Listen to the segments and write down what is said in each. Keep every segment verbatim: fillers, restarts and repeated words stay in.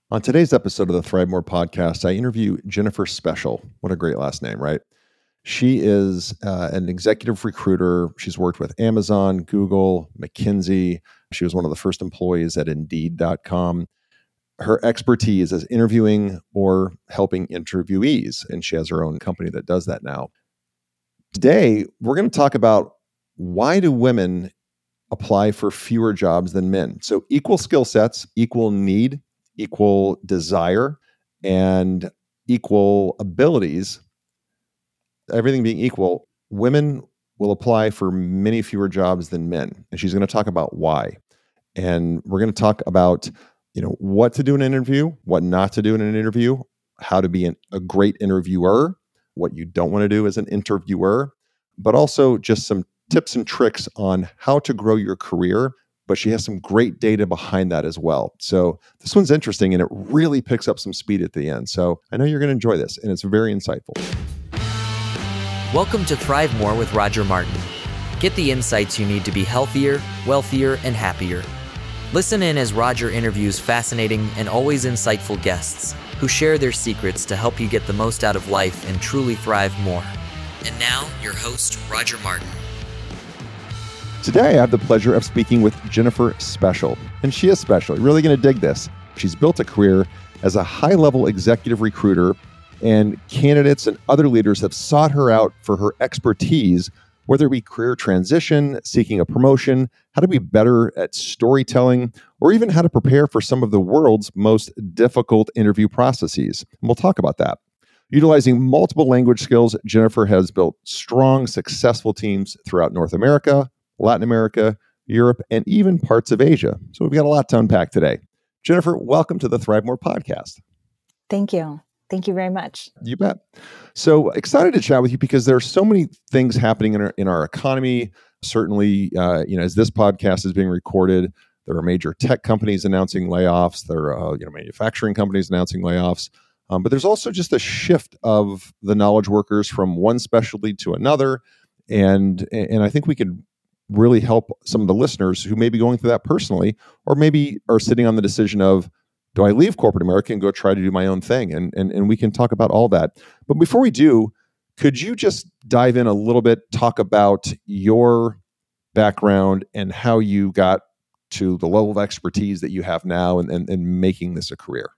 On today's episode of the Thrive More podcast, I interview Jennifer Special. What a great last name, right? She is uh, an executive recruiter. She's worked with Amazon, Google, McKinsey. She was one of the first employees at Indeed dot com. Her expertise is interviewing or helping interviewees, and she has her own company that does that now. Today, we're going to talk about why do women apply for fewer jobs than men? So equal skill sets, equal need, equal desire, and equal abilities, everything being equal, women will apply for many fewer jobs than men. And she's going to talk about why. And we're going to talk about, you know, what to do in an interview, what not to do in an interview, how to be an, a great interviewer, what you don't want to do as an interviewer, but also just some tips and tricks on how to grow your career. But she has some great data behind that as well. So this one's interesting and it really picks up some speed at the end. So I know you're going to enjoy this and it's very insightful. Welcome to Thrive More with Roger Martin. Get the insights you need to be healthier, wealthier, and happier. Listen in as Roger interviews fascinating and always insightful guests who share their secrets to help you get the most out of life and truly thrive more. And now, your host, Roger Martin. Today, I have the pleasure of speaking with Jennifer Special, and she is special. You're really going to dig this. She's built a career as a high-level executive recruiter, and candidates and other leaders have sought her out for her expertise, whether it be career transition, seeking a promotion, how to be better at storytelling, or even how to prepare for some of the world's most difficult interview processes. And we'll talk about that. Utilizing multiple language skills, Jennifer has built strong, successful teams throughout North America, Latin America, Europe, and even parts of Asia. So we've got a lot to unpack today. Jennifer, welcome to the Thrive More podcast. Thank you. Thank you very much. You bet. So excited to chat with you because there are so many things happening in our, in our economy. Certainly, uh, you know, as this podcast is being recorded, there are major tech companies announcing layoffs. There are uh, you know manufacturing companies announcing layoffs. Um, but there's also just a shift of the knowledge workers from one specialty to another, and and I think we could really help some of the listeners who may be going through that personally, or maybe are sitting on the decision of, do I leave corporate America and go try to do my own thing? And, and, and we can talk about all that. But before we do, could you just dive in a little bit, talk about your background and how you got to the level of expertise that you have now and, and, and making this a career?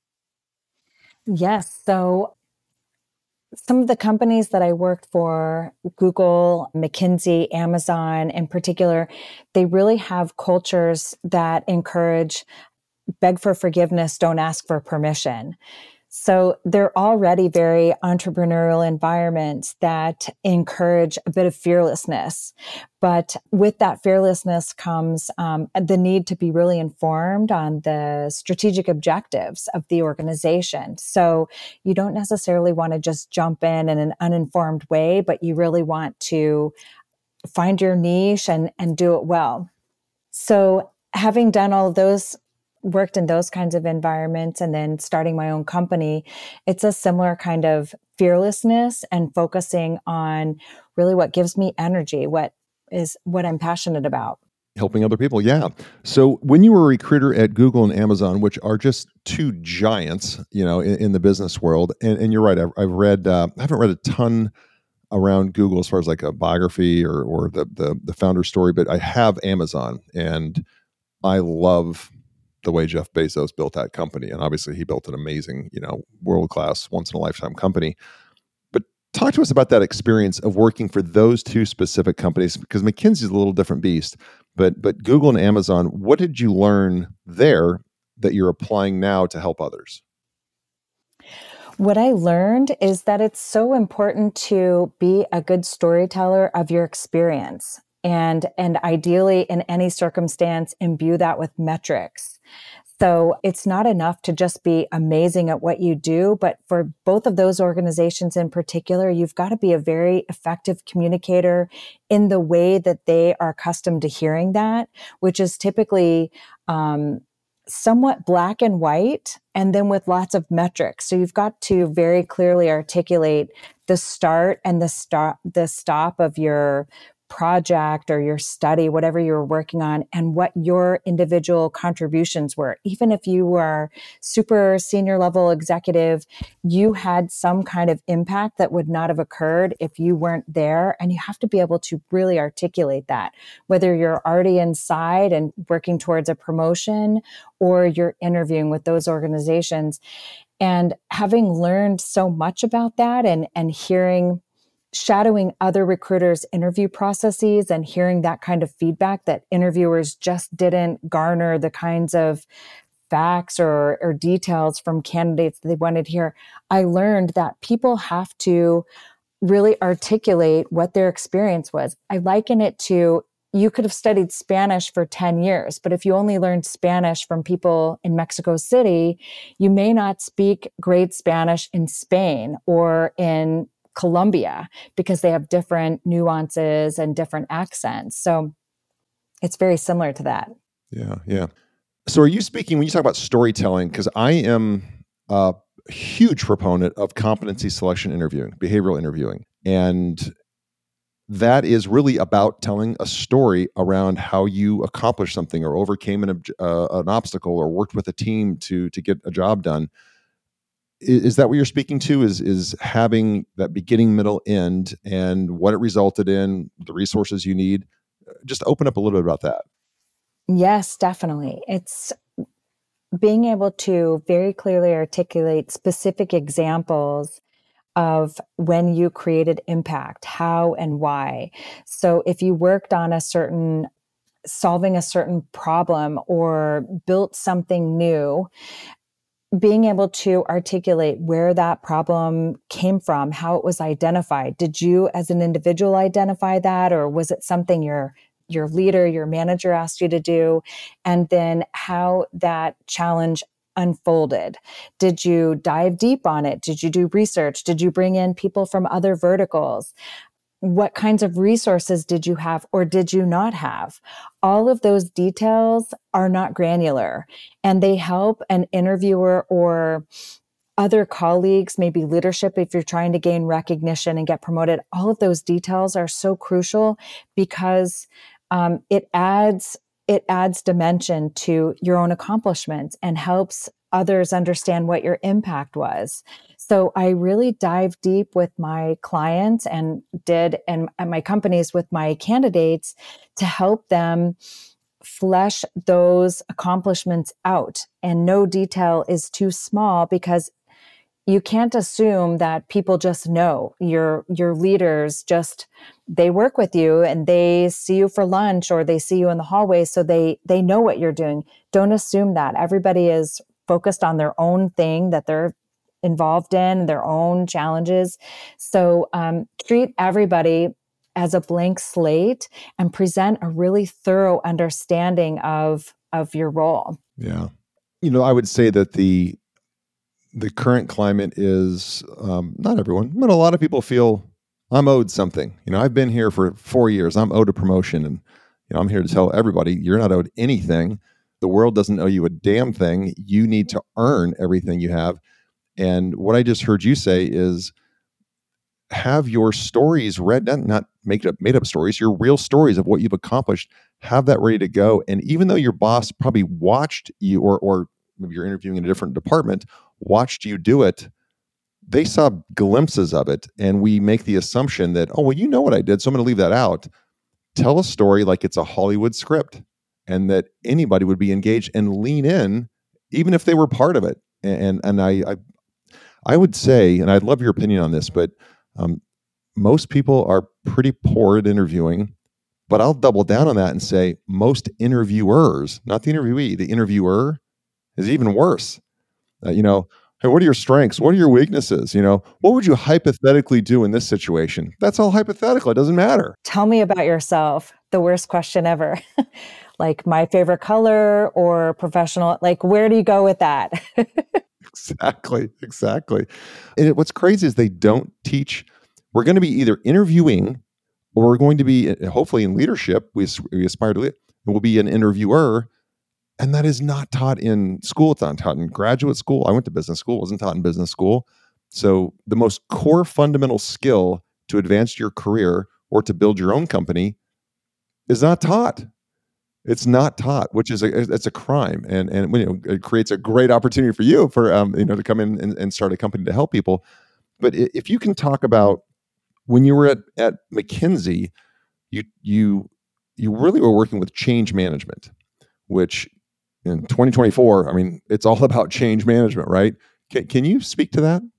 Yes. So some of the companies that I worked for, Google, McKinsey, Amazon in particular, they really have cultures that encourage beg for forgiveness, don't ask for permission. So they're already very entrepreneurial environments that encourage a bit of fearlessness. But with that fearlessness comes um, the need to be really informed on the strategic objectives of the organization. So you don't necessarily want to just jump in in an uninformed way, but you really want to find your niche and, and do it well. So having done all of those worked in those kinds of environments and then starting my own company, it's a similar kind of fearlessness and focusing on really what gives me energy, what is what I'm passionate about. Helping other people, yeah. So when you were a recruiter at Google and Amazon, which are just two giants, you know, in, in the business world, and, and you're right, I've, I've read, uh, I haven't read a ton around Google as far as like a biography or or the the, the founder story, but I have Amazon, and I love the way Jeff Bezos built that company. And obviously he built an amazing, you know, world-class, once-in-a-lifetime company. But talk to us about that experience of working for those two specific companies, because McKinsey is a little different beast. But but Google and Amazon, what did you learn there that you're applying now to help others? What I learned is that it's so important to be a good storyteller of your experience. And, and ideally, in any circumstance, imbue that with metrics. So it's not enough to just be amazing at what you do, but for both of those organizations in particular, you've got to be a very effective communicator in the way that they are accustomed to hearing that, which is typically um, somewhat black and white, and then with lots of metrics. So you've got to very clearly articulate the start and the stop, the stop of your project or your study, whatever you were working on, and what your individual contributions were. Even if you were super senior level executive, you had some kind of impact that would not have occurred if you weren't there. And you have to be able to really articulate that, whether you're already inside and working towards a promotion or you're interviewing with those organizations. And having learned so much about that and, and hearing shadowing other recruiters' interview processes and hearing that kind of feedback that interviewers just didn't garner the kinds of facts or, or details from candidates that they wanted to hear, I learned that people have to really articulate what their experience was. I liken it to, you could have studied Spanish for ten years, but if you only learned Spanish from people in Mexico City, you may not speak great Spanish in Spain or in Colombia because they have different nuances and different accents. So it's very similar to that. Yeah, yeah. So are you speaking, when you talk about storytelling, because I am a huge proponent of competency selection interviewing, behavioral interviewing. And that is really about telling a story around how you accomplished something or overcame an, uh, an obstacle or worked with a team to, to get a job done. Is that what you're speaking to? Is is having that beginning, middle, end, and what it resulted in, the resources you need? Just open up a little bit about that. Yes, definitely. It's being able to very clearly articulate specific examples of when you created impact, how and why. So if you worked on a certain, solving a certain problem or built something new, being able to articulate where that problem came from, how it was identified. Did you as an individual identify that, or was it something your your leader, your manager asked you to do? And then how that challenge unfolded. Did you dive deep on it? Did you do research? Did you bring in people from other verticals? What kinds of resources did you have or did you not have? All of those details are not granular, and they help an interviewer or other colleagues, maybe leadership, if you're trying to gain recognition and get promoted. All of those details are so crucial because um, it adds it adds dimension to your own accomplishments and helps others understand what your impact was. So I really dive deep with my clients and did and at my companies with my candidates to help them flesh those accomplishments out. And no detail is too small because you can't assume that people just know. Your your leaders just, they work with you and they see you for lunch or they see you in the hallway, so they they know what you're doing. Don't assume that. Everybody is focused on their own thing that they're involved in, their own challenges. So um, treat everybody as a blank slate and present a really thorough understanding of of your role. Yeah. You know, I would say that the the current climate is, um, not everyone, but a lot of people feel I'm owed something. You know, I've been here for four years. I'm owed a promotion. And, you know, I'm here to tell everybody you're not owed anything. The world doesn't owe you a damn thing. You need to earn everything you have. And what I just heard you say is have your stories read, not make up, made up stories, your real stories of what you've accomplished, have that ready to go. And even though your boss probably watched you or, or maybe you're interviewing in a different department, watched you do it, they saw glimpses of it. And we make the assumption that, oh, well, you know what I did, so I'm going to leave that out. Tell a story like it's a Hollywood script and that anybody would be engaged and lean in, even if they were part of it. And and I I, I would say, and I'd love your opinion on this, but um, most people are pretty poor at interviewing. But I'll double down on that and say most interviewers, not the interviewee, the interviewer is even worse. Uh, you know, hey, what are your strengths? What are your weaknesses? You know, what would you hypothetically do in this situation? That's all hypothetical. It doesn't matter. Tell me about yourself. The worst question ever. Like my favorite color or professional, like where do you go with that? Exactly. Exactly. And it, what's crazy is they don't teach. We're going to be either interviewing or we're going to be, hopefully in leadership, we, we aspire to lead, and we'll be an interviewer. And that is not taught in school. It's not taught in graduate school. I went to business school. It wasn't taught in business school. So the most core fundamental skill to advance your career or to build your own company is not taught. It's not taught, which is a it's a crime, and and you know it creates a great opportunity for you for um you know to come in and, and start a company to help people. But if you can talk about when you were at at McKinsey, you you you really were working with change management, which in twenty twenty-four, I mean, it's all about change management, right? Can, can you speak to that?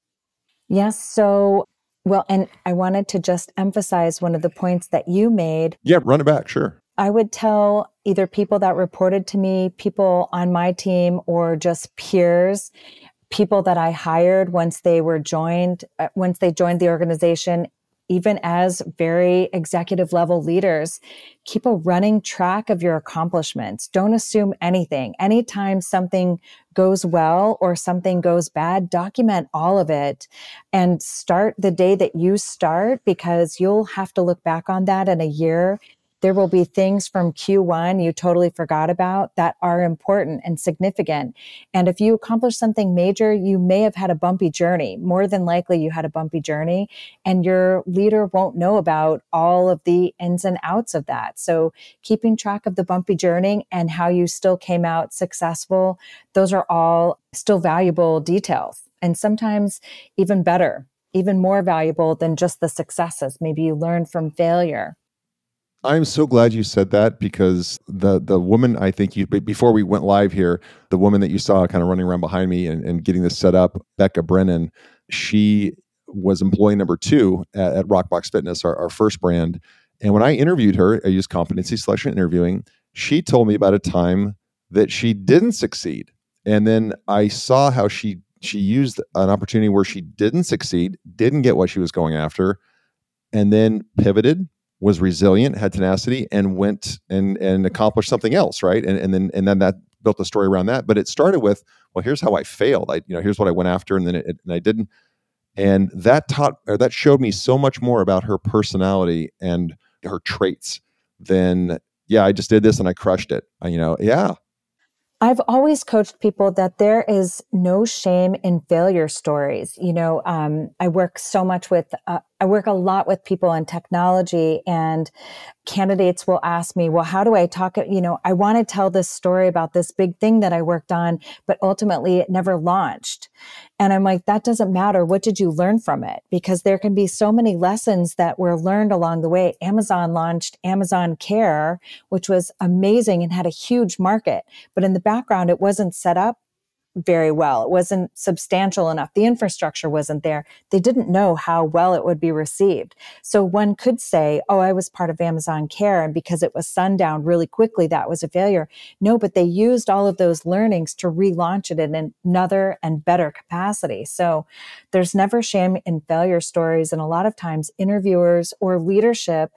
Yes. So, well, and I wanted to just emphasize one of the points that you made. Yeah, run it back, sure. I would tell either people that reported to me, people on my team, or just peers, people that I hired once they were joined, uh, once they joined the organization, even as very executive level leaders, keep a running track of your accomplishments. Don't assume anything. Anytime something goes well or something goes bad, document all of it and start the day that you start, because you'll have to look back on that in a year. There will be things from Q one you totally forgot about that are important and significant. And if you accomplish something major, you may have had a bumpy journey. More than likely, you had a bumpy journey, and your leader won't know about all of the ins and outs of that. So keeping track of the bumpy journey and how you still came out successful, those are all still valuable details. And sometimes even better, even more valuable than just the successes. Maybe you learn from failure. I'm so glad you said that, because the the woman, I think you, before we went live here, the woman that you saw kind of running around behind me and, and getting this set up, Becca Brennan, she was employee number two at, at Rockbox Fitness, our, our first brand. And when I interviewed her, I used competency selection interviewing, she told me about a time that she didn't succeed. And then I saw how she she used an opportunity where she didn't succeed, didn't get what she was going after, and then pivoted, was resilient, had tenacity, and went and and accomplished something else, right? And and then and then that built a story around that. But it started with, well, here's how I failed. I you know here's what I went after, and then it, and I didn't. And that taught or that showed me so much more about her personality and her traits than, yeah, I just did this and I crushed it. I, you know, yeah. I've always coached people that there is no shame in failure stories. You know, um, I work so much with, uh, I work a lot with people in technology, and candidates will ask me, well, how do I talk? You know, I want to tell this story about this big thing that I worked on, but ultimately it never launched. And I'm like, that doesn't matter. What did you learn from it? Because there can be so many lessons that were learned along the way. Amazon launched Amazon Care, which was amazing and had a huge market, but in the background, it wasn't set up very well. It wasn't substantial enough. The infrastructure wasn't there. They didn't know how well it would be received. So one could say, oh, I was part of Amazon Care, and because it was sundown really quickly, that was a failure. No, but they used all of those learnings to relaunch it in another and better capacity. So there's never shame in failure stories. And a lot of times interviewers or leadership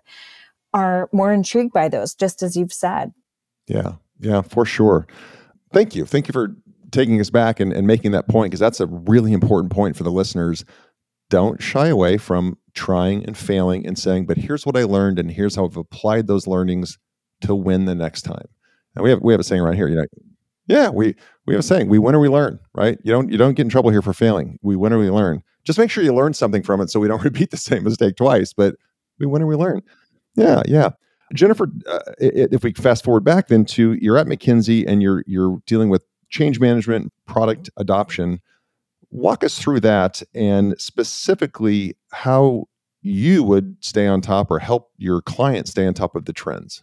are more intrigued by those, just as you've said. Yeah, yeah, for sure. Thank you. Thank you for taking us back and, and making that point, because that's a really important point for the listeners. Don't shy away from trying and failing and saying, but here's what I learned, and here's how I've applied those learnings to win the next time. And we have we have a saying around here, you know, yeah, we we have a saying, we win or we learn, right? You don't you don't get in trouble here for failing. We win or we learn. Just make sure you learn something from it so we don't repeat the same mistake twice, but we win or we learn. Yeah, yeah. Jennifer, uh, if we fast forward back then to, you're at McKinsey and you're you're dealing with change management, product adoption. Walk us through that, and specifically how you would stay on top or help your clients stay on top of the trends.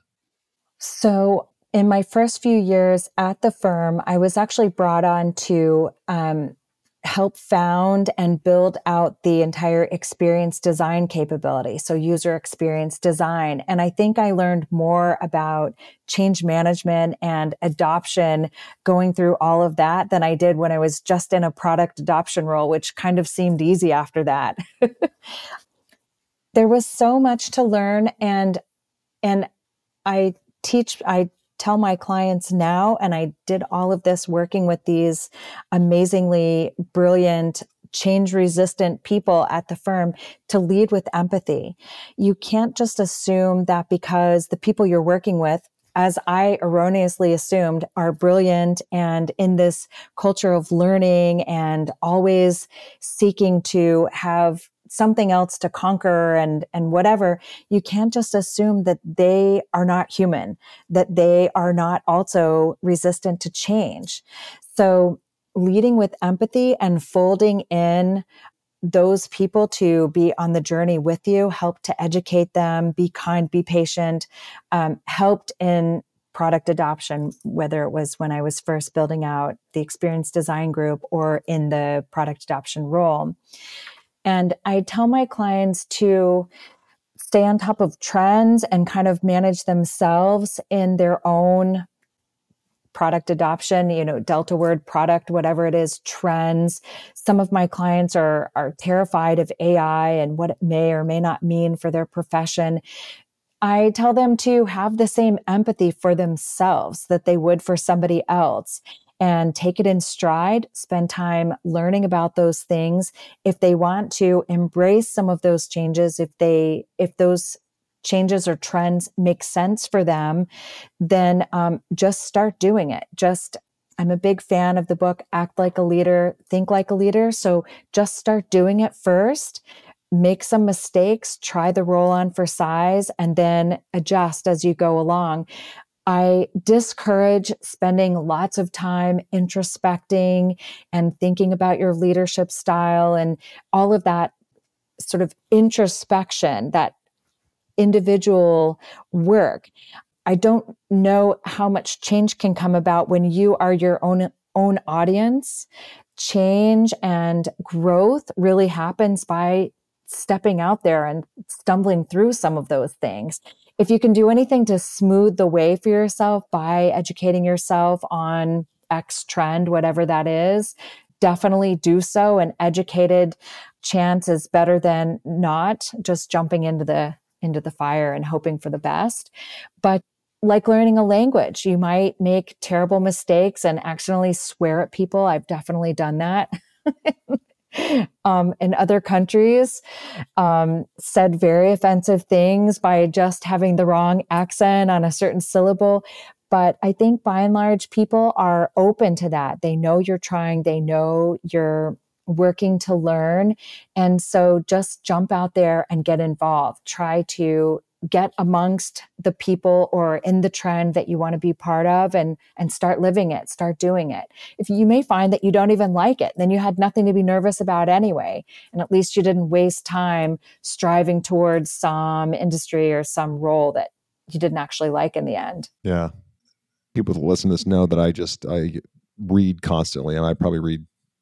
So in my first few years at the firm, I was actually brought on to um, help found and build out the entire experience design capability. So user experience design. And I think I learned more about change management and adoption going through all of that than I did when I was just in a product adoption role, which kind of seemed easy after that. There was so much to learn. And, and I teach, I tell my clients now, and I did all of this working with these amazingly brilliant, change-resistant people at the firm, to lead with empathy. You can't just assume that because the people you're working with, as I erroneously assumed, are brilliant and in this culture of learning and always seeking to have something else to conquer and, and whatever, you can't just assume that they are not human, that they are not also resistant to change. So leading with empathy and folding in those people to be on the journey with you, help to educate them, be kind, be patient, um, helped in product adoption, whether it was when I was first building out the experience design group or in the product adoption role. And I tell my clients to stay on top of trends and kind of manage themselves in their own product adoption, you know, Delta word product, whatever it is, trends. Some of my clients are, are terrified of A I and what it may or may not mean for their profession. I tell them to have the same empathy for themselves that they would for somebody else and take it in stride, spend time learning about those things. If they want to embrace some of those changes, if they, if those changes or trends make sense for them, then um, just start doing it. Just, I'm a big fan of the book, Act Like a Leader, Think Like a Leader. So just start doing it first, make some mistakes, try the roll on for size, and then adjust as you go along. I discourage spending lots of time introspecting and thinking about your leadership style and all of that sort of introspection, that individual work. I don't know how much change can come about when you are your own own audience. Change and growth really happens by stepping out there and stumbling through some of those things. If you can do anything to smooth the way for yourself by educating yourself on X trend, whatever that is, definitely do so. An educated chance is better than not just jumping into the into the fire and hoping for the best. But like learning a language, you might make terrible mistakes and accidentally swear at people. I've definitely done that. um, in other countries, um, said very offensive things by just having the wrong accent on a certain syllable. But I think by and large, people are open to that. They know you're trying. They know you're working to learn. And so just jump out there and get involved. Try to get amongst the people or in the trend that you want to be part of and, and start living it, start doing it. If you may find that you don't even like it, then you had nothing to be nervous about anyway. And at least you didn't waste time striving towards some industry or some role that you didn't actually like in the end. Yeah. People that listen to this know that I just, I read constantly, and I probably read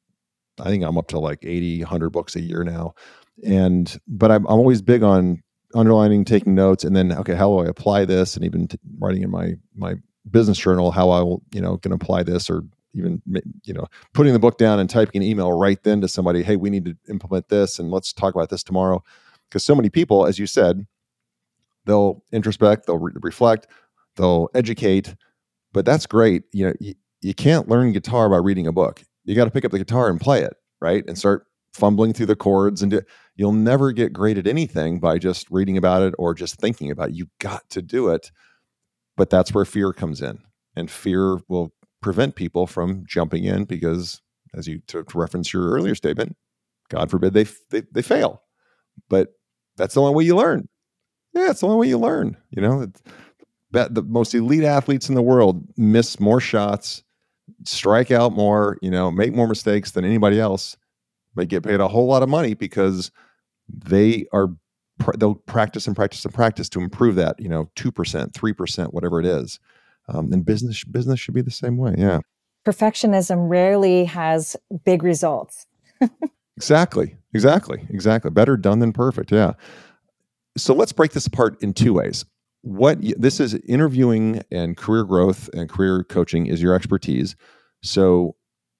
I think I'm up to like eighty, one hundred books a year now. And, but I'm, I'm always big on underlining, taking notes, and then, okay, how do I apply this? And even t- writing in my, my business journal, how I will, you know, can apply this, or even, you know, putting the book down and typing an email right then to somebody, hey, we need to implement this and let's talk about this tomorrow. Because so many people, as you said, they'll introspect, they'll re- reflect, they'll educate, but that's great. You know, you, you can't learn guitar by reading a book. You got to pick up the guitar and play it, right? And start fumbling through the chords. And do, you'll never get great at anything by just reading about it or just thinking about it. You got to do it. But that's where fear comes in. And fear will prevent people from jumping in because, as you, to, to reference your earlier statement, God forbid they, they they fail. But that's the only way you learn. Yeah, it's the only way you learn. You know, it's, the most elite athletes in the world miss more shots, strike out more, you know, make more mistakes than anybody else. They get paid a whole lot of money because they are, they'll practice and practice and practice to improve that, you know, two percent, three percent, whatever it is. Um, and business, business should be the same way. Yeah. Perfectionism rarely has big results. Exactly. Exactly. Exactly. Better done than perfect. Yeah. So let's break this apart in two ways. What this is, interviewing and career growth and career coaching is your expertise. So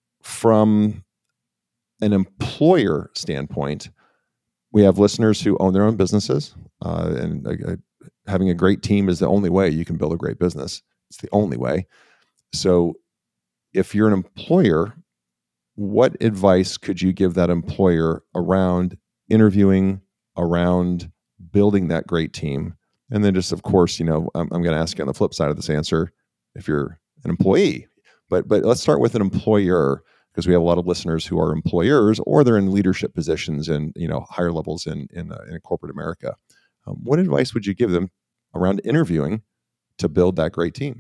from an employer standpoint, we have listeners who own their own businesses, uh, and uh, having a great team is the only way you can build a great business. It's the only way. So if you're an employer, what advice could you give that employer around interviewing, around building that great team? And then just, of course, you know, I'm, I'm going to ask you on the flip side of this answer, if you're an employee, but, but let's start with an employer. because we have a lot of listeners who are employers or they're in leadership positions and, you know, higher levels in in, uh, in corporate America. Um, what advice would you give them around interviewing to build that great team?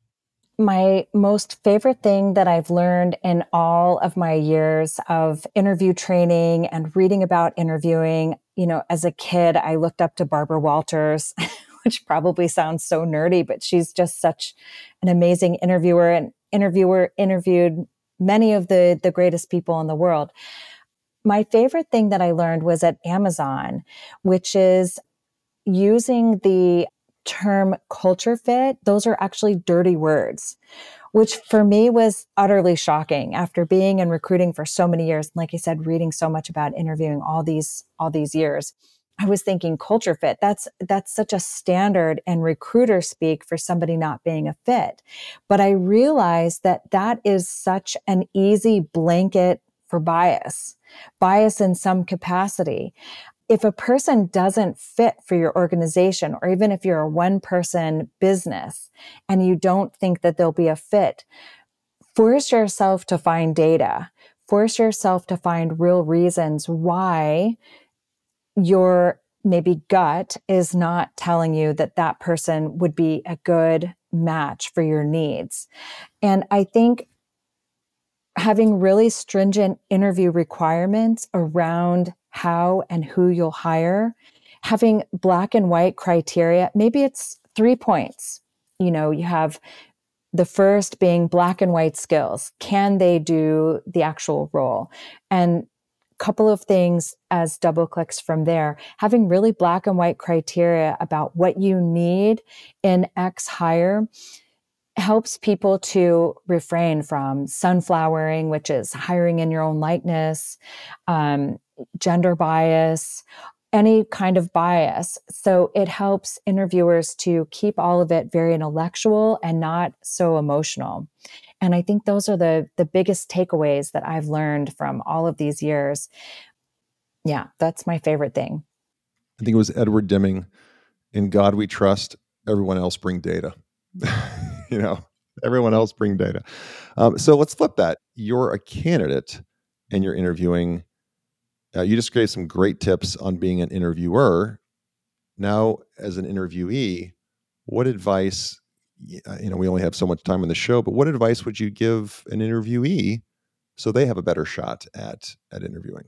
My most favorite thing that I've learned in all of my years of interview training and reading about interviewing, you know, as a kid, I looked up to Barbara Walters, which probably sounds so nerdy, but she's just such an amazing interviewer and interviewer interviewed many of the, the greatest people in the world. My favorite thing that I learned was at Amazon, which is using the term culture fit. Those are actually dirty words, which for me was utterly shocking after being in recruiting for so many years. Like I said, reading so much about interviewing all these, all these years. I was thinking culture fit. That's, that's such a standard and recruiter speak for somebody not being a fit. But I realized that that is such an easy blanket for bias, bias in some capacity. If a person doesn't fit for your organization, or even if you're a one-person business and you don't think that they'll be a fit, force yourself to find data, force yourself to find real reasons why your maybe gut is not telling you that that person would be a good match for your needs. And I think having really stringent interview requirements around how and who you'll hire, having black and white criteria, maybe it's three points. You know, you have the first being black and white skills. Can they do the actual role? And a couple of things as double clicks from there, having really black and white criteria about what you need in X hire helps people to refrain from sunflowering, which is hiring in your own likeness, um, gender bias, any kind of bias. So it helps interviewers to keep all of it very intellectual and not so emotional. And I think those are the, the biggest takeaways that I've learned from all of these years. Yeah, that's my favorite thing. I think it was Edward Deming, "In God we trust, everyone else bring data." You know, everyone else bring data. Um, so let's flip that. You're a candidate and you're interviewing. Uh, you just gave some great tips on being an interviewer. Now, as an interviewee, what advice, you know, we only have so much time on the show, but what advice would you give an interviewee so they have a better shot at, at interviewing?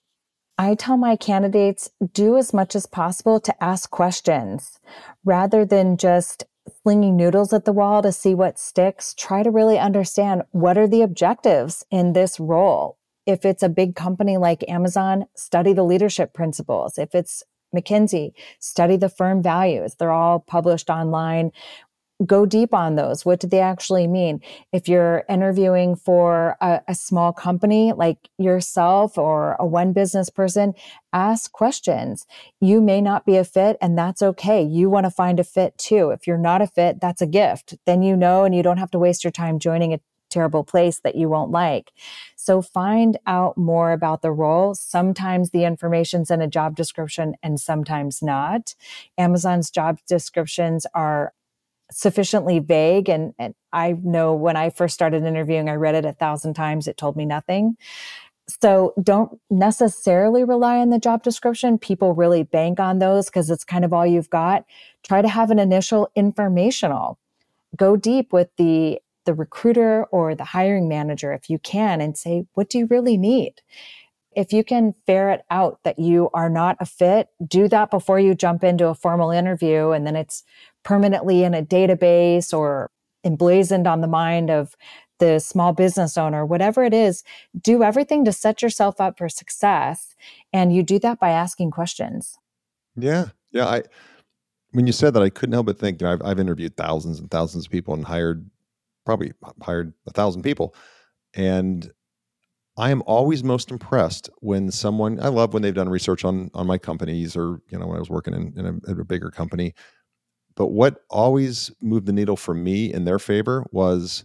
I tell my candidates, do as much as possible to ask questions rather than just slinging noodles at the wall to see what sticks. Try to really understand, what are the objectives in this role? If it's a big company like Amazon, study the leadership principles. If it's McKinsey, study the firm values. They're all published online. Go deep on those. What do they actually mean? If you're interviewing for a, a small company like yourself or a one business person, ask questions. You may not be a fit, and that's okay. You want to find a fit too. If you're not a fit, that's a gift. Then you know, and you don't have to waste your time joining a terrible place that you won't like. So find out more about the role. Sometimes the information's in a job description and sometimes not. Amazon's job descriptions are sufficiently vague. And, and I know when I first started interviewing, I read it a thousand times. It told me nothing. So don't necessarily rely on the job description. People really bank on those because it's kind of all you've got. Try to have an initial informational. Go deep with the, the recruiter or the hiring manager if you can and say, what do you really need? If you can ferret out that you are not a fit, do that before you jump into a formal interview, and then it's permanently in a database or emblazoned on the mind of the small business owner, whatever it is. Do everything to set yourself up for success. And you do that by asking questions. Yeah. Yeah. I, when you said that, I couldn't help but think, you know, I've, I've interviewed thousands and thousands of people and hired, probably hired a thousand people. And I am always most impressed when someone, I love when they've done research on, on my companies, or, you know, when I was working in, in, a, in a bigger company. But what always moved the needle for me in their favor was,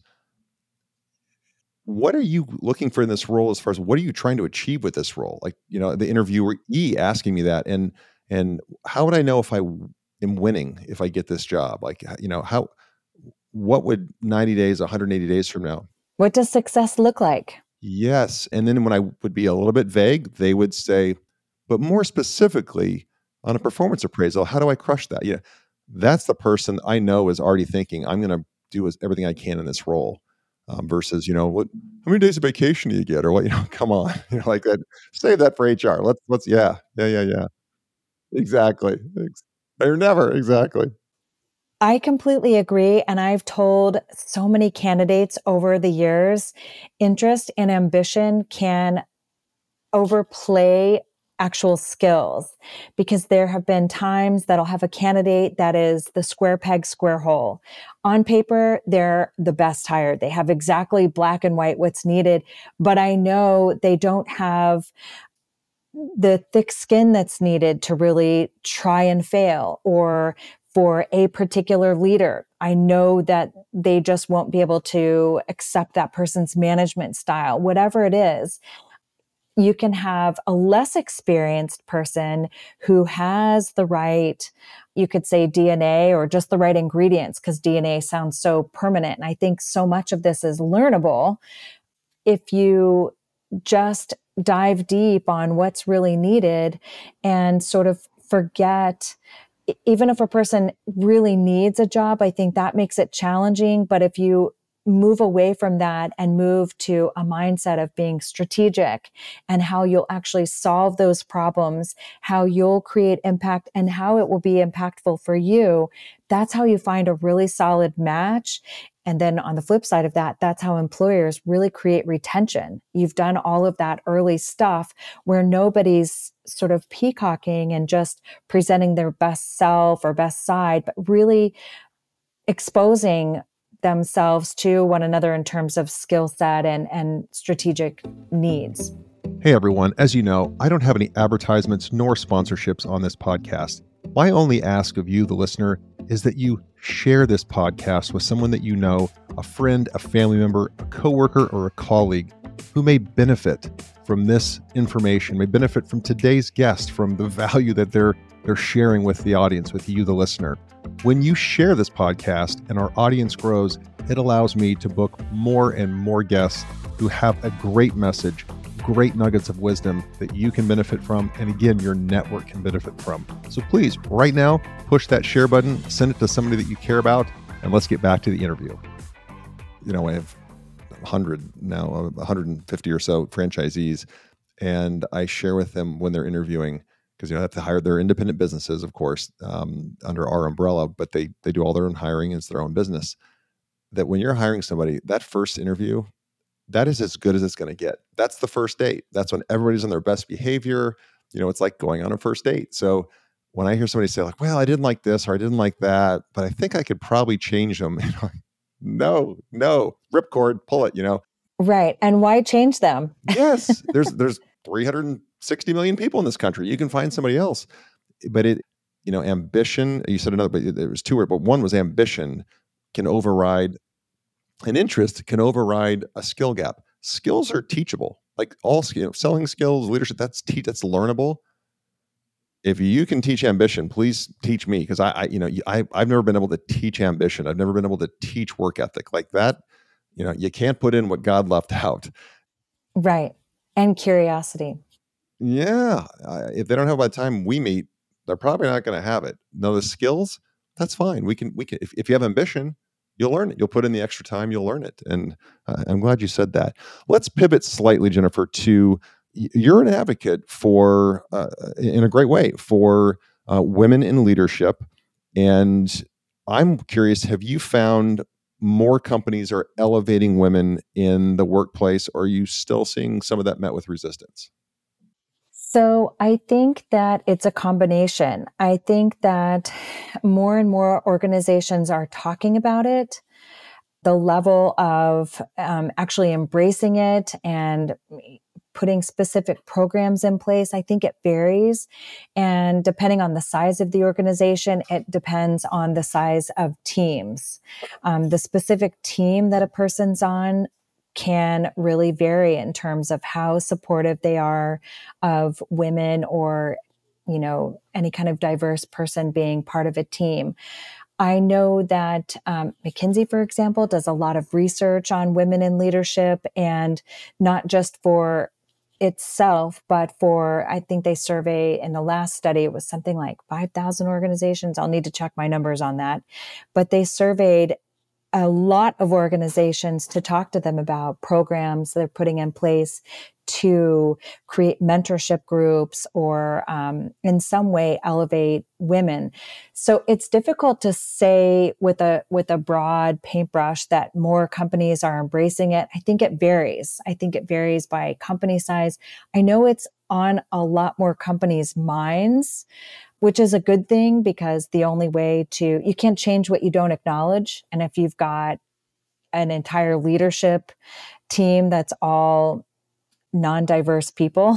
what are you looking for in this role? As far as what are you trying to achieve with this role? Like, you know, the interviewee asking me that, and, and how would I know if I am winning, if I get this job? Like, you know, how, what would ninety days, one hundred eighty days from now? What does success look like? Yes. And then when I would be a little bit vague, they would say, but more specifically, on a performance appraisal, how do I crush that? Yeah. That's the person I know is already thinking, I'm going to do as, everything I can in this role. Um, versus, you know, what, how many days of vacation do you get? Or what, you know, come on, you know, like that, save that for H R. Let's, let's, yeah, yeah, yeah, yeah. Exactly. Ex- Or never. Exactly. I completely agree. And I've told so many candidates over the years, interest and ambition can overplay actual skills, because there have been times that I'll have a candidate that is the square peg, square hole. On paper, they're the best hired. They have exactly black and white what's needed, but I know they don't have the thick skin that's needed to really try and fail, or for a particular leader. I know that they just won't be able to accept that person's management style, whatever it is. You can have a less experienced person who has the right, you could say D N A, or just the right ingredients, because D N A sounds so permanent. And I think so much of this is learnable if you just dive deep on what's really needed and sort of forget. e- Even if a person really needs a job, I think that makes it challenging. But if you move away from that and move to a mindset of being strategic and how you'll actually solve those problems, how you'll create impact, and how it will be impactful for you, that's how you find a really solid match. And then on the flip side of that, that's how employers really create retention. You've done all of that early stuff where nobody's sort of peacocking and just presenting their best self or best side, but really exposing themselves to one another in terms of skill set and, and strategic needs. Hey everyone, as you know, I don't have any advertisements nor sponsorships on this podcast. My only ask of you, the listener, is that you share this podcast with someone that you know, a friend, a family member, a coworker, or a colleague who may benefit from this information, may benefit from today's guest, from the value that they're they're sharing with the audience, with you, the listener. When you share this podcast and our audience grows, it allows me to book more and more guests who have a great message, great nuggets of wisdom that you can benefit from, and again, your network can benefit from. So please, right now, push that share button, send it to somebody that you care about, and let's get back to the interview. You know, I have one hundred now, one hundred fifty or so franchisees, and I share with them when they're interviewing, because you know, they have to hire their independent businesses, of course, um, under our umbrella, but they they do all their own hiring. It's their own business. That when you're hiring somebody, that first interview, that is as good as it's going to get. That's the first date. That's when everybody's on their best behavior. You know, it's like going on a first date. So when I hear somebody say like, well, I didn't like this or I didn't like that, but I think I could probably change them. You know, no, no, ripcord, pull it, you know? Right. And why change them? Yes. There's, there's three hundred sixty million people in this country. You can find somebody else, but it, you know, ambition, you said another, but there was two words, but one was ambition can override an interest, can override a skill gap. Skills are teachable, like all you know, selling skills, leadership. That's te- that's learnable. If you can teach ambition, please teach me, because I, I, you know, I I've never been able to teach ambition. I've never been able to teach work ethic like that. You know, you can't put in what God left out. Right. And curiosity. Yeah, uh, if they don't have by the time we meet, they're probably not going to have it. No, the skills, that's fine. We can we can if, if you have ambition, you'll learn it. You'll put in the extra time, you'll learn it. And uh, I'm glad you said that. Let's pivot slightly, Jennifer, to y- you're an advocate for, uh, in a great way, for uh, women in leadership. And I'm curious, have you found more companies are elevating women in the workplace, or are you still seeing some of that met with resistance? So I think that it's a combination. I think that more and more organizations are talking about it. The level of um, actually embracing it and putting specific programs in place, I think it varies. And depending on the size of the organization, it depends on the size of teams. Um, the specific team that a person's on can really vary in terms of how supportive they are of women or, you know, any kind of diverse person being part of a team. I know that um, McKinsey, for example, does a lot of research on women in leadership, and not just for itself, but for, I think they survey in the last study, it was something like five thousand organizations. I'll need to check my numbers on that. But they surveyed a lot of organizations to talk to them about programs they're putting in place to create mentorship groups or um, in some way elevate women. So it's difficult to say with a with a broad paintbrush that more companies are embracing it. I think it varies. I think it varies by company size. I know it's on a lot more companies' minds, which is a good thing, because the only way to, you can't change what you don't acknowledge. And if you've got an entire leadership team that's all non-diverse people,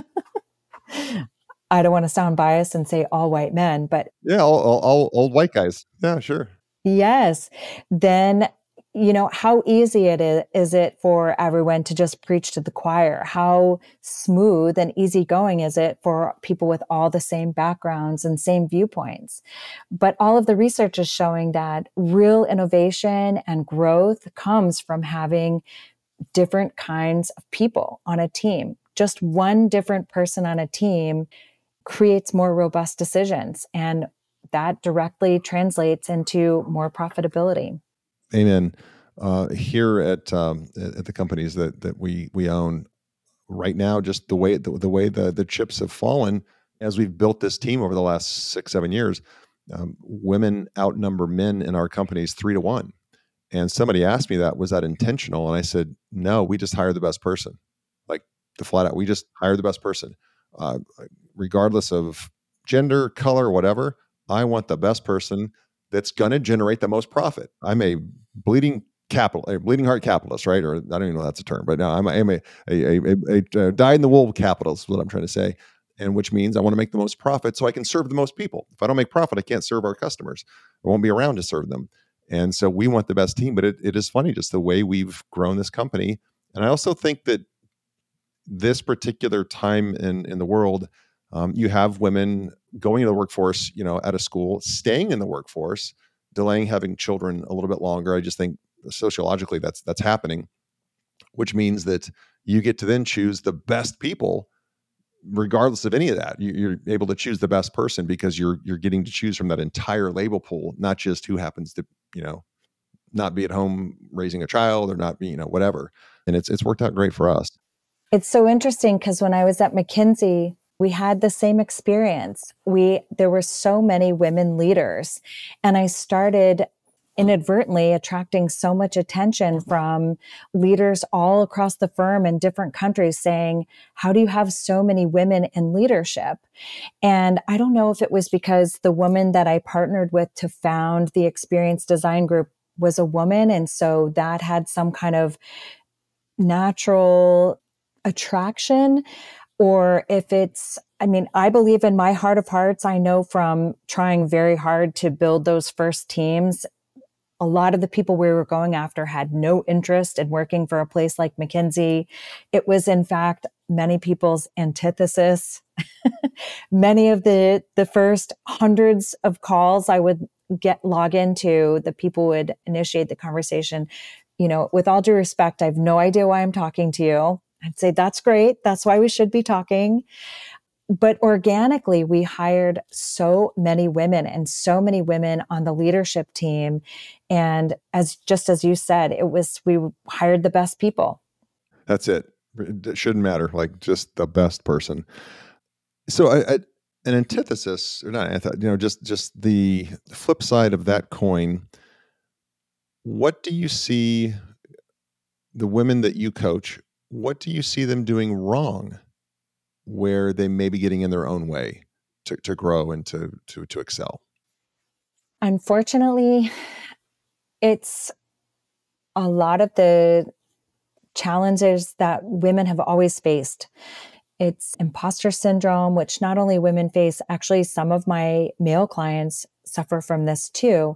I don't want to sound biased and say all white men, but Yeah, all, all, all old white guys. Yeah, sure. yes, then, you know, how easy it is, is it for everyone to just preach to the choir? How smooth and easygoing is it for people with all the same backgrounds and same viewpoints? But all of the research is showing that real innovation and growth comes from having different kinds of people on a team. Just one different person on a team creates more robust decisions, and that directly translates into more profitability. Amen. Uh, here at um, at the companies that that we we own right now, just the way the, the way the the chips have fallen as we've built this team over the last six seven years, um, women outnumber men in our companies three to one. And somebody asked me that, was that intentional? And I said, no, we just hire the best person, like the flat out. We just hire the best person, uh, regardless of gender, color, whatever. I want the best person that's going to generate the most profit. I'm a bleeding capital, a bleeding heart capitalist, right? Or I don't even know if that's a term, but no, I'm, I'm a, a, a, a, a dyed in the wool capitalist is what I'm trying to say. And which means I want to make the most profit so I can serve the most people. If I don't make profit, I can't serve our customers. I won't be around to serve them. And so we want the best team, but it, it is funny just the way we've grown this company. And I also think that this particular time in, in the world, um, you have women going to the workforce, you know, out of school, staying in the workforce, delaying having children a little bit longer. I just think sociologically that's that's happening, which means that you get to then choose the best people, regardless of any of that. You, you're able to choose the best person because you're you're getting to choose from that entire label pool, not just who happens to, you know, not be at home raising a child or not be, you know, whatever. And it's it's worked out great for us. It's so interesting because when I was at McKinsey, we had the same experience. We there were so many women leaders, and I started inadvertently attracting so much attention from leaders all across the firm in different countries saying, how do you have so many women in leadership? And I don't know if it was because the woman that I partnered with to found the Experience Design Group was a woman, and so that had some kind of natural attraction, or if it's, I mean, I believe in my heart of hearts, I know from trying very hard to build those first teams, a lot of the people we were going after had no interest in working for a place like McKinsey. It was, in fact, many people's antithesis. Many of the, the first hundreds of calls I would get log into, the people would initiate the conversation. You know, with all due respect, I have no idea why I'm talking to you. I'd say, that's great. That's why we should be talking. But organically, we hired so many women and so many women on the leadership team. And as just as you said, it was, we hired the best people. That's it. It shouldn't matter. Like just the best person. So I, I, an antithesis, or not, you know, just just the flip side of that coin. What do you see the women that you coach? What do you see them doing wrong, where they may be getting in their own way to, to grow and to to to excel? Unfortunately, it's a lot of the challenges that women have always faced. It's imposter syndrome, which not only women face, actually some of my male clients suffer from this too.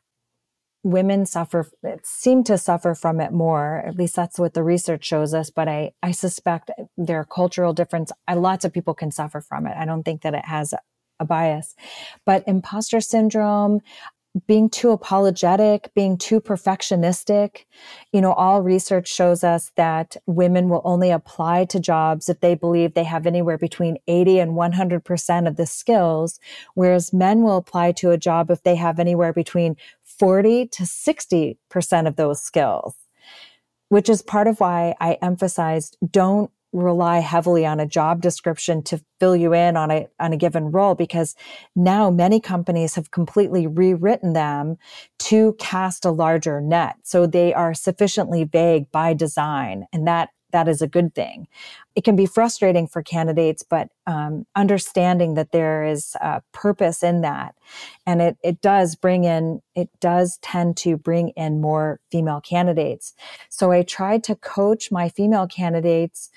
Women suffer, seem to suffer from it more. At least that's what the research shows us. But I, I suspect there are cultural difference. Lots of people can suffer from it. I don't think that it has a bias. But imposter syndrome, being too apologetic, being too perfectionistic. You know, all research shows us that women will only apply to jobs if they believe they have anywhere between eighty and one hundred percent of the skills, whereas men will apply to a job if they have anywhere between forty to sixty percent of those skills, which is part of why I emphasized don't rely heavily on a job description to fill you in on a on a given role, because now many companies have completely rewritten them to cast a larger net. So they are sufficiently vague by design, and that that is a good thing. It can be frustrating for candidates, but um, understanding that there is a purpose in that, and it it does bring in it does tend to bring in more female candidates. So I tried to coach my female candidates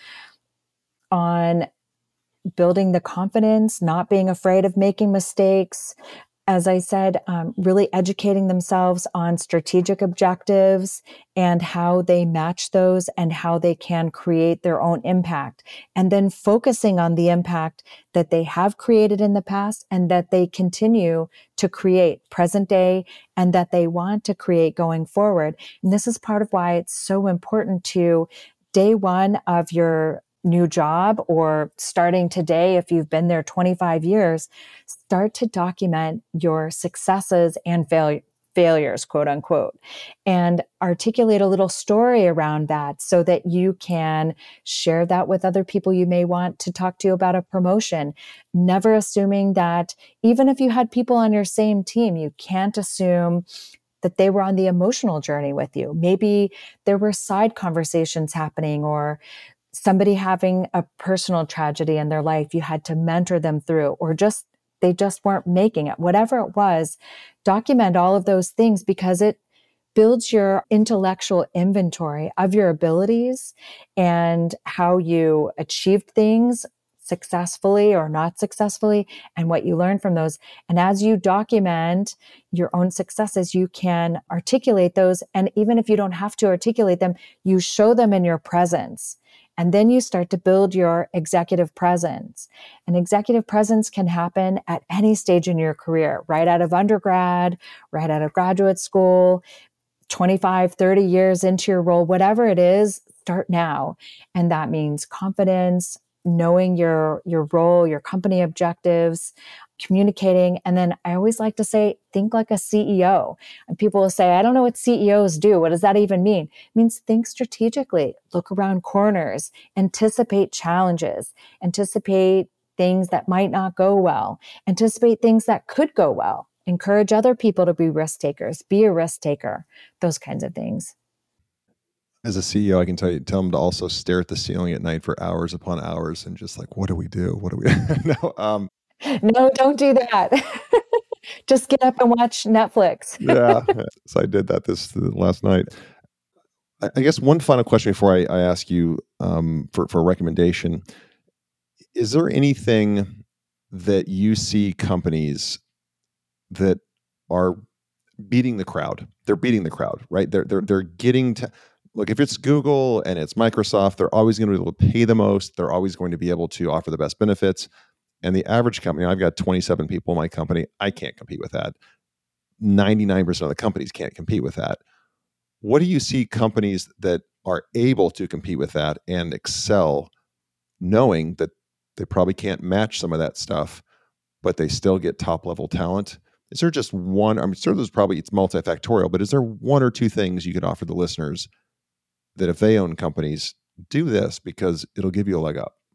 on building the confidence, not being afraid of making mistakes. As I said, um, really educating themselves on strategic objectives and how they match those and how they can create their own impact. And then focusing on the impact that they have created in the past and that they continue to create present day and that they want to create going forward. And this is part of why it's so important to day one of your new job, or starting today, if you've been there twenty-five years, start to document your successes and fail- failures, quote unquote, and articulate a little story around that so that you can share that with other people you may want to talk to about a promotion. Never assuming that even if you had people on your same team, you can't assume that they were on the emotional journey with you. Maybe there were side conversations happening, or somebody having a personal tragedy in their life you had to mentor them through, or just they just weren't making it. Whatever it was, document all of those things, because it builds your intellectual inventory of your abilities and how you achieved things successfully or not successfully, and what you learned from those. And as you document your own successes, you can articulate those. And even if you don't have to articulate them, you show them in your presence. And then you start to build your executive presence. And executive presence can happen at any stage in your career, right out of undergrad, right out of graduate school, twenty-five, thirty years into your role, whatever it is, start now. And that means confidence, knowing your, your role, your company objectives, communicating. And then I always like to say, think like a C E O. And people will say, I don't know what C E Os do. What does that even mean? It means think strategically, look around corners, anticipate challenges, anticipate things that might not go well, anticipate things that could go well, encourage other people to be risk takers, be a risk taker, those kinds of things. As a C E O, I can tell you, tell them to also stare at the ceiling at night for hours upon hours and just like, what do we do? What do we no, um, No, don't do that. Just get up and watch Netflix. yeah. So I did that this last night. I, I guess one final question before I, I ask you um, for, for a recommendation. Is there anything that you see companies that are beating the crowd? They're beating the crowd, right? They're, they're, they're getting to, look, if it's Google and it's Microsoft, they're always going to be able to pay the most. They're always going to be able to offer the best benefits. And the average company, I've got twenty-seven people in my company. I can't compete with that. ninety-nine percent of the companies can't compete with that. What do you see companies that are able to compete with that and excel, knowing that they probably can't match some of that stuff, but they still get top level talent? Is there just one, I'm sure there's probably, it's multifactorial, but is there one or two things you could offer the listeners that if they own companies, do this because it'll give you a leg up?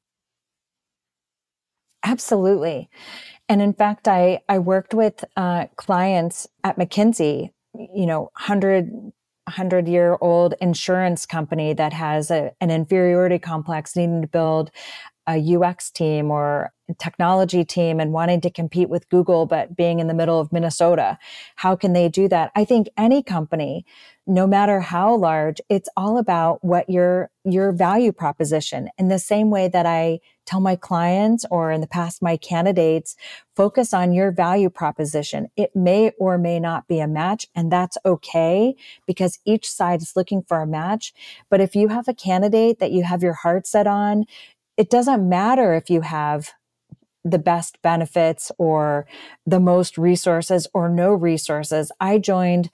Absolutely. And in fact, I, I worked with uh, clients at McKinsey, you know, hundred, hundred year old insurance company that has a, an inferiority complex, needing to build a U X team or a technology team and wanting to compete with Google, but being in the middle of Minnesota. How can they do that? I think any company, no matter how large, it's all about what your, your value proposition. In the same way that I tell my clients, or in the past, my candidates, focus on your value proposition. It may or may not be a match, and that's okay, because each side is looking for a match. But if you have a candidate that you have your heart set on, it doesn't matter if you have the best benefits or the most resources or no resources. I joined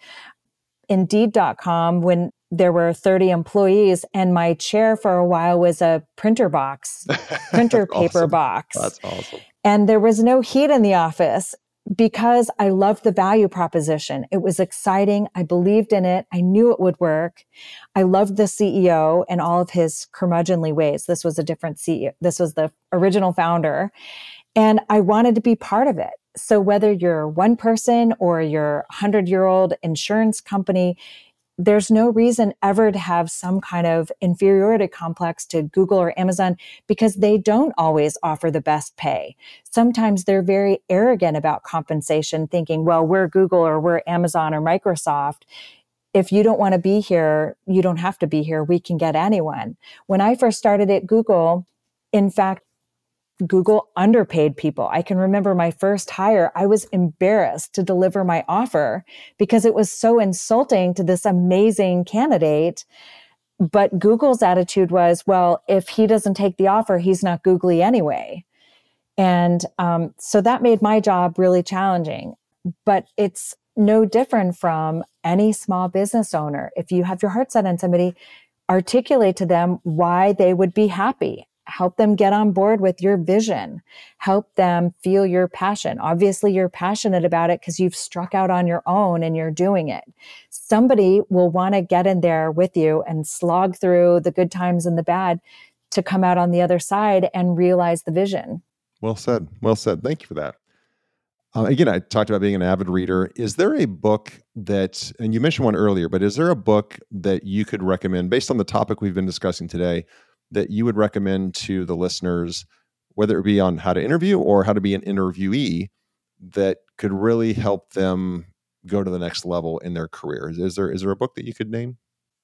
Indeed dot com when there were thirty employees, and my chair for a while was a printer box, printer paper awesome. box. That's awesome. And there was no heat in the office because I loved the value proposition. It was exciting. I believed in it. I knew it would work. I loved the C E O and all of his curmudgeonly ways. This was a different C E O. This was the original founder. And I wanted to be part of it. So whether you're one person or you're a hundred-year-old insurance company, there's no reason ever to have some kind of inferiority complex to Google or Amazon because they don't always offer the best pay. Sometimes they're very arrogant about compensation, thinking, well, we're Google or we're Amazon or Microsoft. If you don't want to be here, you don't have to be here. We can get anyone. When I first started at Google, in fact, Google underpaid people. I can remember my first hire, I was embarrassed to deliver my offer because it was so insulting to this amazing candidate. But Google's attitude was, well, if he doesn't take the offer, he's not googly anyway. And um, so that made my job really challenging. But it's no different from any small business owner. If you have your heart set on somebody, articulate to them why they would be happy. Help them get on board with your vision. Help them feel your passion. Obviously, you're passionate about it because you've struck out on your own and you're doing it. Somebody will want to get in there with you and slog through the good times and the bad to come out on the other side and realize the vision. Well said. Well said. Thank you for that. Uh, again, I talked about being an avid reader. Is there a book that, and you mentioned one earlier, but is there a book that you could recommend based on the topic we've been discussing today that you would recommend to the listeners, whether it be on how to interview or how to be an interviewee, that could really help them go to the next level in their career? Is, is there is there a book that you could name?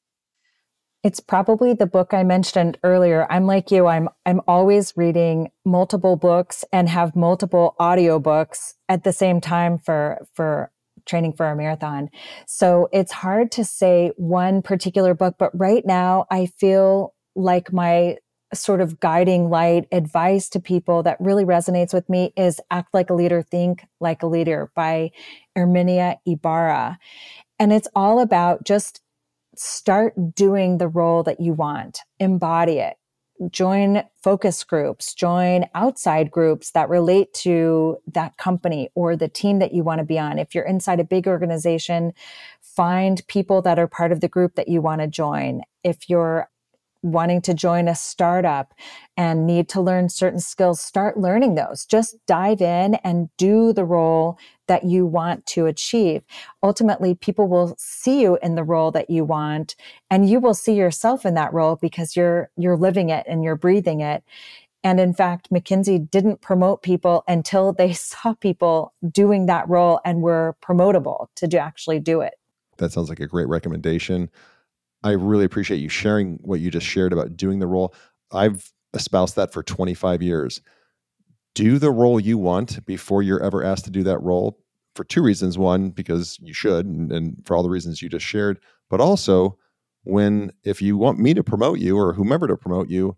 It's probably the book I mentioned earlier. I'm like you, I'm I'm always reading multiple books and have multiple audiobooks at the same time for for training for a marathon. So it's hard to say one particular book, but right now I feel like my sort of guiding light advice to people that really resonates with me is Act Like a Leader, Think Like a Leader by Erminia Ibarra. And it's all about just start doing the role that you want, embody it, join focus groups, join outside groups that relate to that company or the team that you want to be on. If you're inside a big organization, find people that are part of the group that you want to join. If you're wanting to join a startup and need to learn certain skills, start learning those. Just dive in and do the role that you want to achieve. Ultimately, people will see you in the role that you want, and you will see yourself in that role because you're you're living it and you're breathing it. And in fact, McKinsey didn't promote people until they saw people doing that role and were promotable to do, actually do it. That sounds like a great recommendation. I really appreciate you sharing what you just shared about doing the role. I've espoused that for twenty-five years. Do the role you want before you're ever asked to do that role for two reasons. One, because you should, and, and for all the reasons you just shared, but also when, if you want me to promote you or whomever to promote you,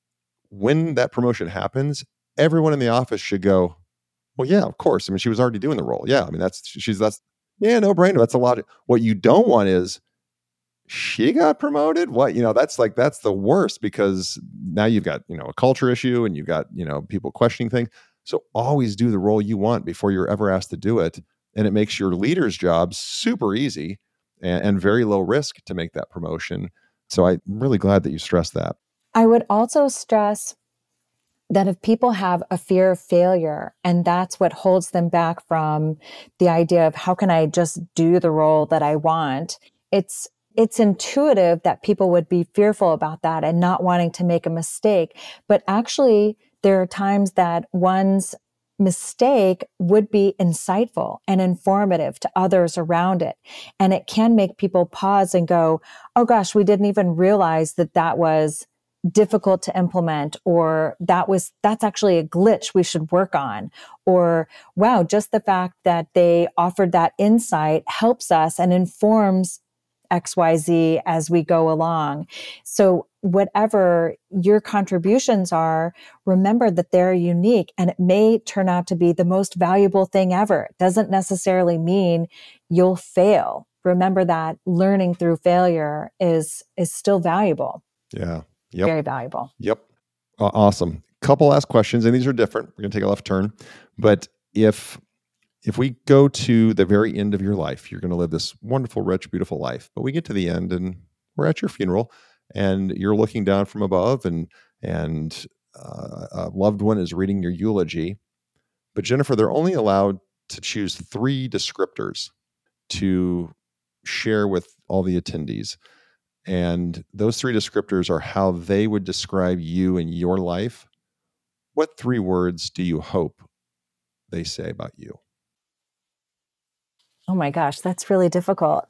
when that promotion happens, everyone in the office should go, well, yeah, of course. I mean, she was already doing the role. Yeah. I mean, that's, she's, that's, yeah, no brainer. That's a lot. Of, what you don't want is, she got promoted. What, you know, that's like, that's the worst because now you've got, you know, a culture issue and you've got, you know, people questioning things. So always do the role you want before you're ever asked to do it. And it makes your leader's job super easy and, and very low risk to make that promotion. So I'm really glad that you stressed that. I would also stress that if people have a fear of failure and that's what holds them back from the idea of how can I just do the role that I want, it's It's intuitive that people would be fearful about that and not wanting to make a mistake. But actually, there are times that one's mistake would be insightful and informative to others around it. And it can make people pause and go, oh gosh, we didn't even realize that that was difficult to implement, or that was, that's actually a glitch we should work on. Or, wow, just the fact that they offered that insight helps us and informs X Y Z as we go along. So whatever your contributions are, remember that they're unique and it may turn out to be the most valuable thing ever. It doesn't necessarily mean you'll fail. Remember that learning through failure is, is still valuable. Yeah. Yep. Very valuable. Yep. Uh, awesome. Couple last questions, and these are different. We're going to take a left turn. But if if we go to the very end of your life, you're going to live this wonderful, rich, beautiful life. But we get to the end, and we're at your funeral, and you're looking down from above, and and uh, a loved one is reading your eulogy. But Jennifer, they're only allowed to choose three descriptors to share with all the attendees. And those three descriptors are how they would describe you and your life. What three words do you hope they say about you? Oh my gosh, that's really difficult.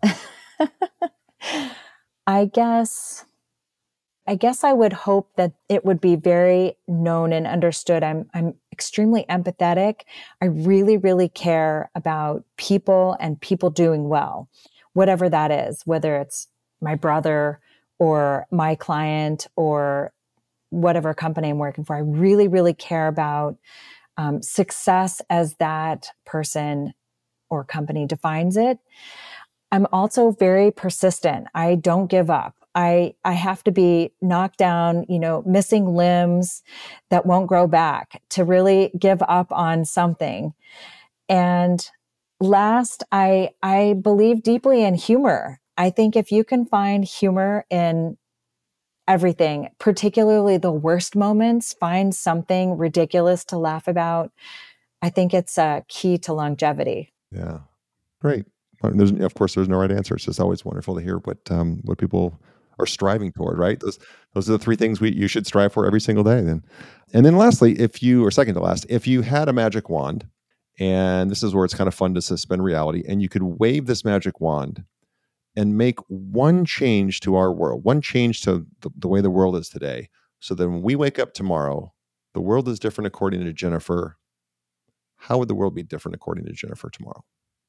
I guess, I guess I would hope that it would be very known and understood. I'm, I'm extremely empathetic. I really, really care about people and people doing well, whatever that is, whether it's my brother or my client or whatever company I'm working for. I really, really care about um, success as that person or company defines it. I'm also very persistent. I don't give up. I, I have to be knocked down, you know, missing limbs that won't grow back to really give up on something. And last, I, I believe deeply in humor. I think if you can find humor in everything, particularly the worst moments, find something ridiculous to laugh about, I think it's a key to longevity. Yeah, great. There's, of course, there's no right answer. It's just always wonderful to hear what um, what people are striving toward, right? Those those are the three things we you should strive for every single day. Then, and then lastly, if you, or second to last, if you had a magic wand, and this is where it's kind of fun to suspend reality, and you could wave this magic wand and make one change to our world, one change to the, the way the world is today, so that when we wake up tomorrow, the world is different according to Jennifer. How would the world be different according to Jennifer tomorrow?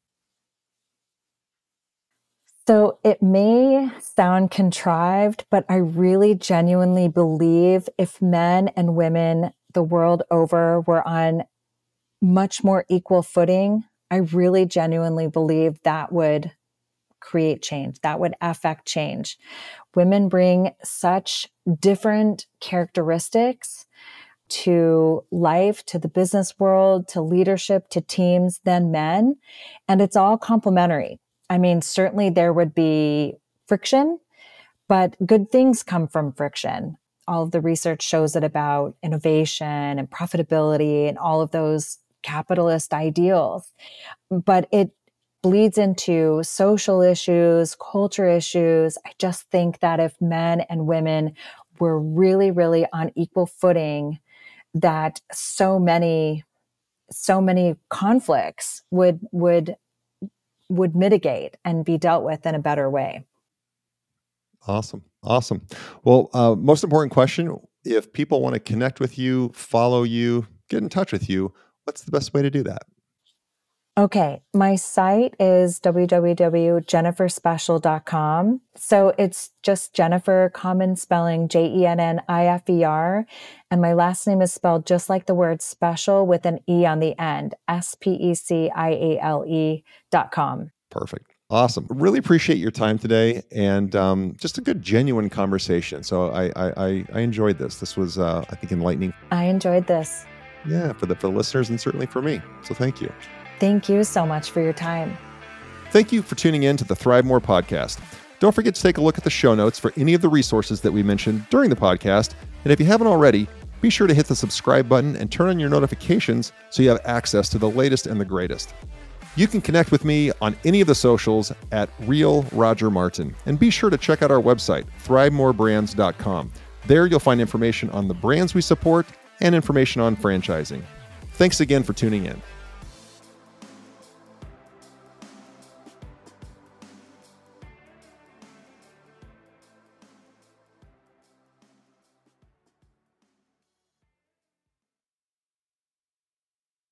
So it may sound contrived, but I really genuinely believe if men and women the world over were on much more equal footing, I really genuinely believe that would create change. That would affect change. Women bring such different characteristics to life, to the business world, to leadership, to teams than men, and it's all complementary. I mean, certainly there would be friction, but good things come from friction. All of the research shows it about innovation and profitability and all of those capitalist ideals. But it bleeds into social issues, culture issues. I just think that if men and women were really, really on equal footing, that so many, so many conflicts would, would would mitigate and be dealt with in a better way. Awesome. Awesome. Well, uh, most important question, if people want to connect with you, follow you, get in touch with you, what's the best way to do that? Okay. My site is w w w dot jennifer special dot com. So it's just Jennifer, common spelling, J E N N I F E R. And my last name is spelled just like the word special with an E on the end, S P E C I A L E dot com. Perfect. Awesome. Really appreciate your time today, and um, just a good, genuine conversation. So I I, I enjoyed this. This was, uh, I think, enlightening. I enjoyed this. Yeah, for the, for the listeners and certainly for me. So thank you. Thank you so much for your time. Thank you for tuning in to the Thrive More podcast. Don't forget to take a look at the show notes for any of the resources that we mentioned during the podcast. And if you haven't already, be sure to hit the subscribe button and turn on your notifications so you have access to the latest and the greatest. You can connect with me on any of the socials at Real Roger Martin. And be sure to check out our website, thrive more brands dot com. There you'll find information on the brands we support and information on franchising. Thanks again for tuning in.